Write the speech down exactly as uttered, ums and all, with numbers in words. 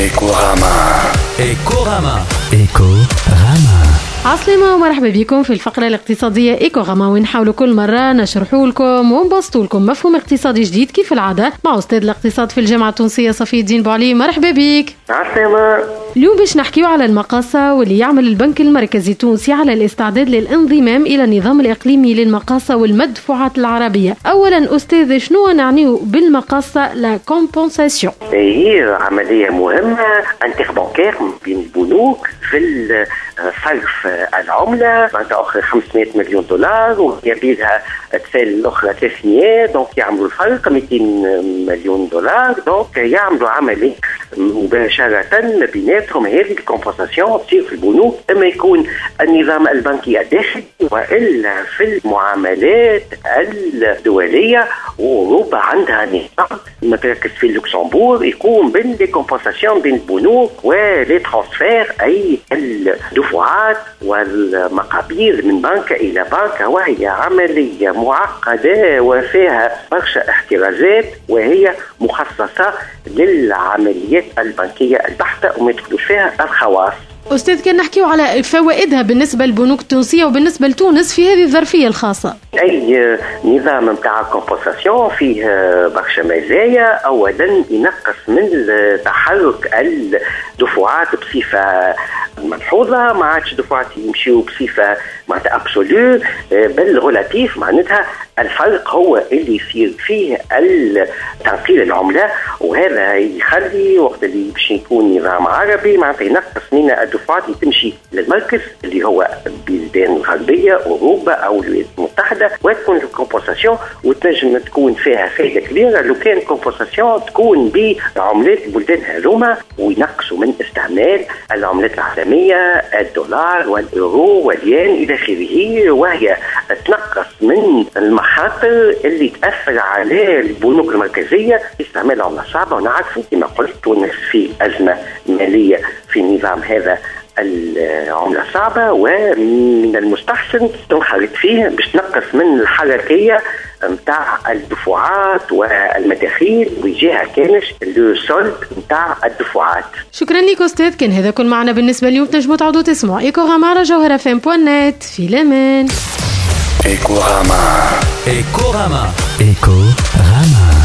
إيكوغاما. إيكوغاما. إيكوغاما. عسلامة ومرحبا بكم في الفقرة الاقتصادية إيكوغاما، ونحاول كل مرة نشرحوا لكم ونبسطوا لكم مفهوم اقتصادي جديد كيف العادة مع أستاذ الاقتصاد في الجامعة التونسية صفي الدين بوعلي. مرحبا بك. عسلامة. اليوم باش نحكيو على المقاصة واللي يعمل البنك المركزي التونسي على الاستعداد للانضمام إلى النظام الإقليمي للمقاصة والمدفوعات العربية. أولا أستاذ، شنو نعنيو بالمقاصة لا كومبونساسيون؟ هي عملية مهمة انتربانكير بين البنوك في صرف العملة. معناتها أخرى خمسمائة مليون دولار ويبيعها التفال الأخرى ثلاثمائة، دونك يعملوا الفرق مئتين مليون دولار. دونك يعملوا عملية مباشرة بيناتهم. هذه الكومبنساسيون تصير في البنوك، اما يكون النظام البنكي الداخلي والا في المعاملات الدولية. وأوروبا عندها نظام متركز في لوكسمبورغ يكون بين لي كومبنساسيون بين البنوك ولي ترانسفير، اي الدفعات والمقابير من بنك الى بنك، وهي عملية معقدة وفيها برشا احترازات، وهي مخصصة للعمليات البنكية البحتة وما يدخلوش فيها الخواص. أستاذ، كان نحكيو على فوائدها بالنسبة للبنوك التونسية وبالنسبة لتونس في هذه الظرفية الخاصة. أي نظام متاع كومبنساسيون فيه برشا مزايا. أولا ينقص من تحرك الدفعات بصفة ملحوظة، ما عادش دفعات يمشيو بصفة معناتها أبسولو بل رولاتيف. معناتها الفرق هو اللي يصير فيه تنقيل العملة، وهذا يخلي وقت اللي باش يكون نظام عربي معناتها ينقص من الدفعات اللي تمشي للمركز اللي هو البلدان الغربية أوروبا أو الولايات المتحدة، وتكون الكومبنساسيون وتنجم تكون فيها فائدة كبيرة لو كان كومبنساسيون تكون بعملات البلدان هذوما، وينقصوا من استعمال العملات العالمية الدولار واليورو والين إلى آخره، وهي تنقص من المخاطر اللي تأثر على البنوك المركزية باستعمال عملة صعبة. ونعرف كما قلت تونس في أزمة مالية في النظام هذا العملة صعبة، ومن المستحسن تنخرط فيه باش تنقص من الحركية متاع الدفعات والمداخيل وجهة كانش لو سولد متاع الدفعات. شكرا لك أستاذ، كان هذا كل معنا بالنسبة اليوم. تنجموا تعودوا تسمعوا إيكوغاما على جوهرة فام بوان نت. في الأمان. إيكوغاما. إيكوغاما. إيكوغاما.